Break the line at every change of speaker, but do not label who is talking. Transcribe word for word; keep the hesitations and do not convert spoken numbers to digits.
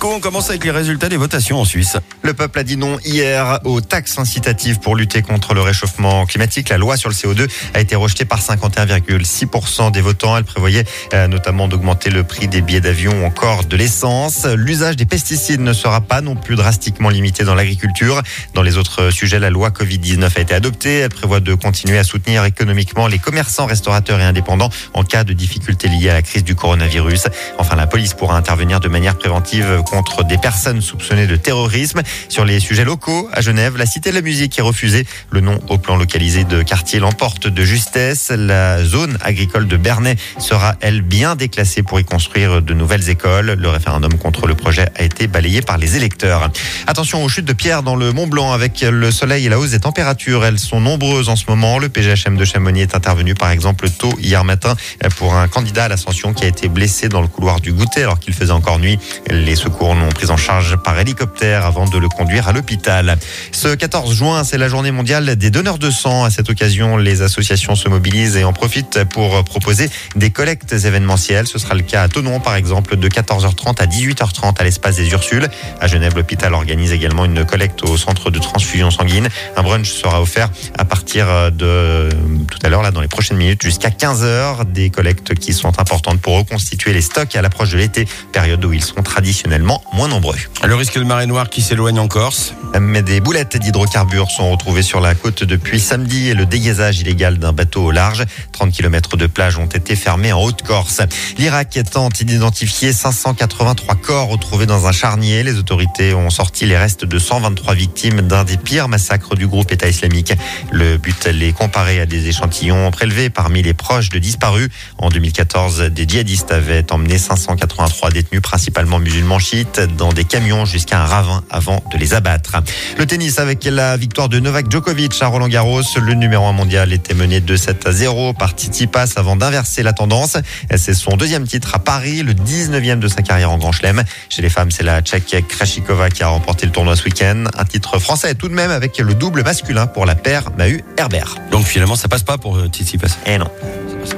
Nico, on commence avec les résultats des votations en Suisse.
Le peuple a dit non hier aux taxes incitatives pour lutter contre le réchauffement climatique. La loi sur le C O deux a été rejetée par cinquante et un virgule six pour cent des votants. Elle prévoyait euh, notamment d'augmenter le prix des billets d'avion ou encore de l'essence. L'usage des pesticides ne sera pas non plus drastiquement limité dans l'agriculture. Dans les autres sujets, la loi covid dix-neuf a été adoptée. Elle prévoit de continuer à soutenir économiquement les commerçants, restaurateurs et indépendants en cas de difficultés liées à la crise du coronavirus. Enfin, la police pourra intervenir de manière préventive contre des personnes soupçonnées de terrorisme. Sur les sujets locaux, à Genève, la Cité de la Musique est refusée. Le nom au plan localisé de quartier l'emporte de justesse. La zone agricole de Bernay sera, elle, bien déclassée pour y construire de nouvelles écoles. Le référendum contre le projet a été balayé par les électeurs. Attention aux chutes de pierres dans le Mont Blanc avec le soleil et la hausse des températures. Elles sont nombreuses en ce moment. Le P G H M de Chamonix est intervenu, par exemple, tôt hier matin pour un candidat à l'ascension qui a été blessé dans le couloir du goûter alors qu'il faisait encore nuit. Les secours l'ont pris en charge par hélicoptère avant de le conduire à l'hôpital. Ce quatorze juin, c'est la journée mondiale des donneurs de sang. À cette occasion, les associations se mobilisent et en profitent pour proposer des collectes événementielles. Ce sera le cas à Thonon, par exemple, de quatorze heures trente à dix-huit heures trente à l'espace des Ursules. À Genève, l'hôpital organise également une collecte au centre de transfusion sanguine. Un brunch sera offert à partir de tout à l'heure, là, dans les prochaines minutes, jusqu'à quinze heures. Des collectes qui sont importantes pour reconstituer les stocks à l'approche de l'été, période où ils sont traditionnellement moins nombreux.
Le risque de marée noire qui s'éloigne en Corse.
Mais des boulettes d'hydrocarbures sont retrouvées sur la côte depuis samedi et le dégazage illégal d'un bateau au large. trente kilomètres de plage ont été fermés en Haute-Corse. L'Irak tente d'identifier cinq cent quatre-vingt-trois corps retrouvés dans un charnier. Les autorités ont sorti les restes de cent vingt-trois victimes d'un des pires massacres du groupe État islamique. Le but, les comparer à des échantillons prélevés parmi les proches de disparus. En deux mille quatorze, des djihadistes avaient emmené cinq cent quatre-vingt-trois détenus, principalement musulmans chiites, dans des camions jusqu'à un ravin avant de les abattre. Le tennis avec la victoire de Novak Djokovic à Roland-Garros. Le numéro un mondial était mené deux sept à zéro par Tsitsipas avant d'inverser la tendance. C'est son deuxième titre à Paris, le dix-neuvième de sa carrière en Grand Chelem. Chez les femmes, c'est la Tchèque Krejcikova qui a remporté le tournoi ce week-end. Un titre français tout de même avec le double masculin pour la paire Mahut-Herbert.
Donc finalement, ça passe pas pour Tsitsipas.
Eh non.